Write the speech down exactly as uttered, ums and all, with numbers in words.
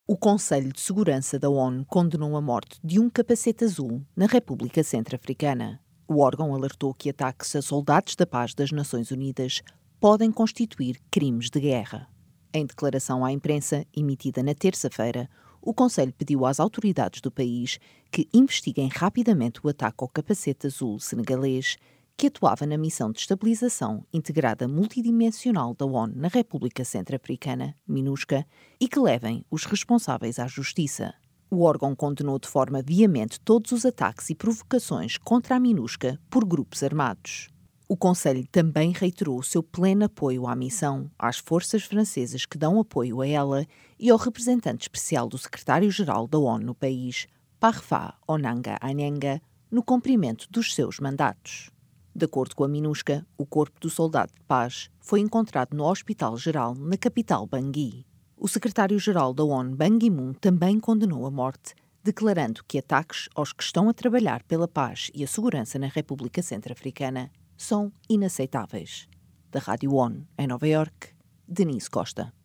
O Conselho de Segurança da ONU condenou a morte de um capacete azul na República Centro-Africana. O órgão alertou que ataques a soldados da paz das Nações Unidas podem constituir crimes de guerra. Em declaração à imprensa, emitida na terça-feira, o Conselho pediu às autoridades do país que investiguem rapidamente o ataque ao capacete azul senegalês, que atuava na missão de estabilização integrada multidimensional da ONU na República Centro-Africana, MINUSCA, e que levem os responsáveis à justiça. O órgão condenou de forma veemente todos os ataques e provocações contra a MINUSCA por grupos armados. O Conselho também reiterou o seu pleno apoio à missão, às forças francesas que dão apoio a ela e ao representante especial do secretário-geral da ONU no país, Parfait Onanga Anenga, no cumprimento dos seus mandatos. De acordo com a MINUSCA, o corpo do soldado de paz foi encontrado no Hospital Geral na capital Bangui. O secretário-geral da ONU, Ban Ki-moon, também condenou a morte, declarando que ataques aos que estão a trabalhar pela paz e a segurança na República Centro-Africana são inaceitáveis. Da Rádio ONU, em Nova Iorque, Denise Costa.